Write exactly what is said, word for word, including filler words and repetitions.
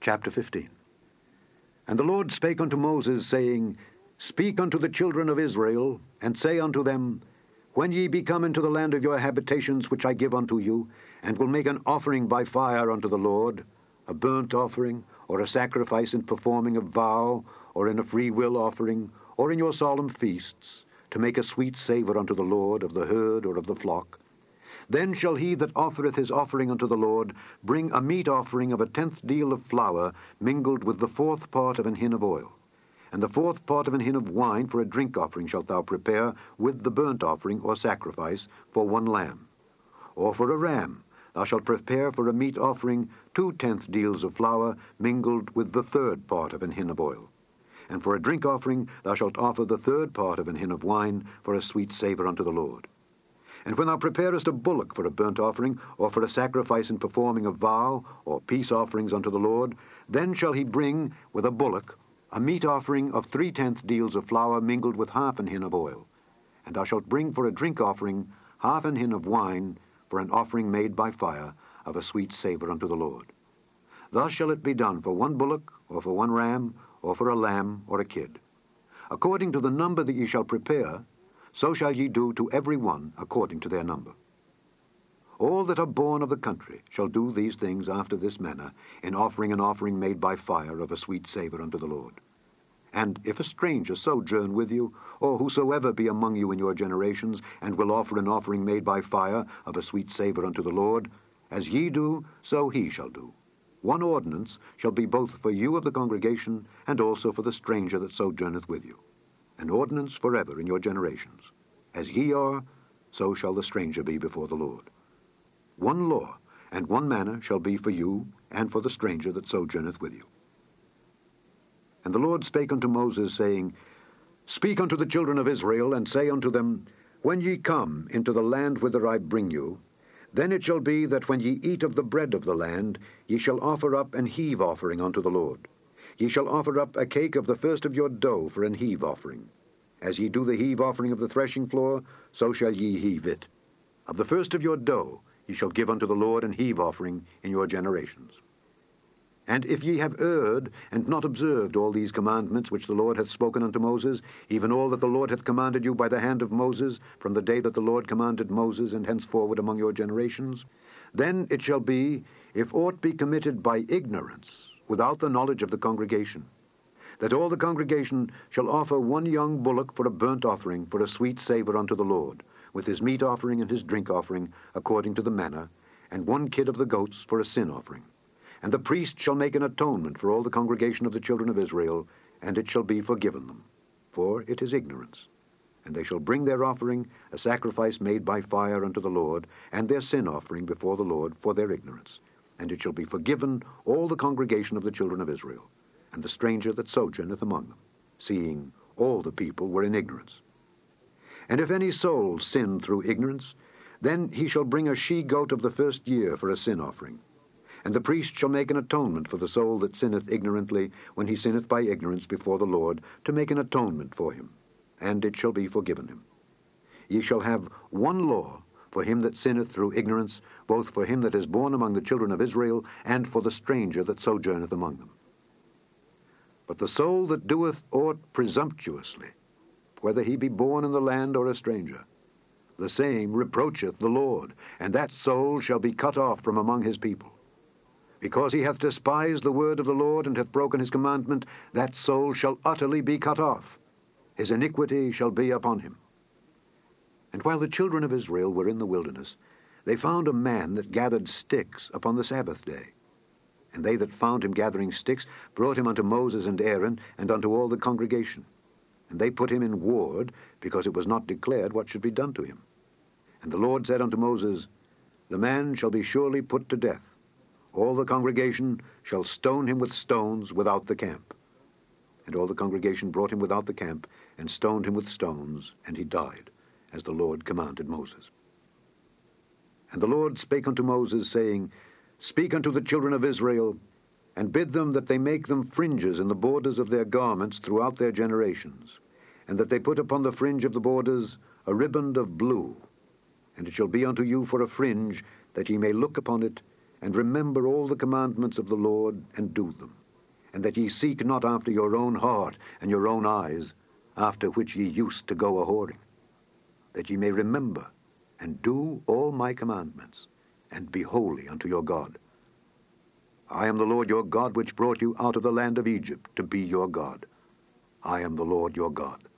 Chapter fifteen. And the Lord spake unto Moses, saying, Speak unto the children of Israel, and say unto them, When ye be come into the land of your habitations which I give unto you, and will make an offering by fire unto the Lord, a burnt offering, or a sacrifice in performing a vow, or in a free will offering, or in your solemn feasts, to make a sweet savour unto the Lord of the herd or of the flock, then shall he that offereth his offering unto the Lord bring a meat offering of a tenth deal of flour mingled with the fourth part of an hin of oil. And the fourth part of an hin of wine for a drink offering shalt thou prepare with the burnt offering or sacrifice for one lamb. Or for a ram thou shalt prepare for a meat offering two tenth deals of flour mingled with the third part of an hin of oil. And for a drink offering thou shalt offer the third part of an hin of wine for a sweet savour unto the Lord. And when thou preparest a bullock for a burnt offering, or for a sacrifice in performing a vow, or peace offerings unto the Lord, then shall he bring with a bullock a meat offering of three-tenth deals of flour mingled with half an hin of oil. And thou shalt bring for a drink offering half an hin of wine for an offering made by fire of a sweet savour unto the Lord. Thus shall it be done for one bullock, or for one ram, or for a lamb, or a kid. According to the number that ye shall prepare, so shall ye do to every one according to their number. All that are born of the country shall do these things after this manner, in offering an offering made by fire of a sweet savour unto the Lord. And if a stranger sojourn with you, or whosoever be among you in your generations, and will offer an offering made by fire of a sweet savour unto the Lord, as ye do, so he shall do. One ordinance shall be both for you of the congregation, and also for the stranger that sojourneth with you. An ordinance forever in your generations. As ye are, so shall the stranger be before the Lord. One law and one manner shall be for you and for the stranger that sojourneth with you. And the Lord spake unto Moses, saying, Speak unto the children of Israel, and say unto them, When ye come into the land whither I bring you, then it shall be that when ye eat of the bread of the land, ye shall offer up an heave offering unto the Lord. Ye shall offer up a cake of the first of your dough for an heave offering. As ye do the heave offering of the threshing floor, so shall ye heave it. Of the first of your dough ye shall give unto the Lord an heave offering in your generations. And if ye have erred, and not observed all these commandments which the Lord hath spoken unto Moses, even all that the Lord hath commanded you by the hand of Moses, from the day that the Lord commanded Moses, and henceforward among your generations, then it shall be, if aught be committed by ignorance, without the knowledge of the congregation, that all the congregation shall offer one young bullock for a burnt offering for a sweet savour unto the Lord, with his meat offering and his drink offering, according to the manner, and one kid of the goats for a sin offering. And the priest shall make an atonement for all the congregation of the children of Israel, and it shall be forgiven them, for it is ignorance. And they shall bring their offering, a sacrifice made by fire unto the Lord, and their sin offering before the Lord for their ignorance. And it shall be forgiven all the congregation of the children of Israel, and the stranger that sojourneth among them, seeing all the people were in ignorance. And if any soul sin through ignorance, then he shall bring a she-goat of the first year for a sin offering. And the priest shall make an atonement for the soul that sinneth ignorantly, when he sinneth by ignorance before the Lord, to make an atonement for him, and it shall be forgiven him. Ye shall have one law for him that sinneth through ignorance, both for him that is born among the children of Israel, and for the stranger that sojourneth among them. But the soul that doeth aught presumptuously, whether he be born in the land or a stranger, the same reproacheth the Lord, and that soul shall be cut off from among his people. Because he hath despised the word of the Lord, and hath broken his commandment, that soul shall utterly be cut off. His iniquity shall be upon him. And while the children of Israel were in the wilderness, they found a man that gathered sticks upon the Sabbath day. And they that found him gathering sticks brought him unto Moses and Aaron, and unto all the congregation. And they put him in ward, because it was not declared what should be done to him. And the Lord said unto Moses, The man shall be surely put to death. All the congregation shall stone him with stones without the camp. And all the congregation brought him without the camp, and stoned him with stones, and he died, as the Lord commanded Moses. And the Lord spake unto Moses, saying, Speak unto the children of Israel, and bid them that they make them fringes in the borders of their garments throughout their generations, and that they put upon the fringe of the borders a riband of blue. And it shall be unto you for a fringe, that ye may look upon it, and remember all the commandments of the Lord, and do them, and that ye seek not after your own heart and your own eyes, after which ye used to go a-whoring, that ye may remember and do all my commandments, and be holy unto your God. I am the Lord your God, which brought you out of the land of Egypt to be your God. I am the Lord your God.